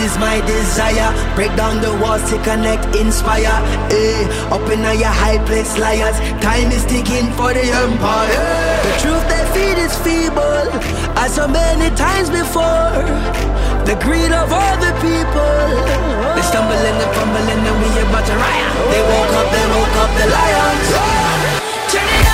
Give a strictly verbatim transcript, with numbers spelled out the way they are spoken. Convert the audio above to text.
is my desire. Break down the walls to connect, inspire. Eh, up in your high place, liars. Time is ticking for the empire. The truth they feed is feeble, as so many times before. The greed of all the people. They stumble and they fumble and then we about to riot. They woke up, they woke up the lions. Turn it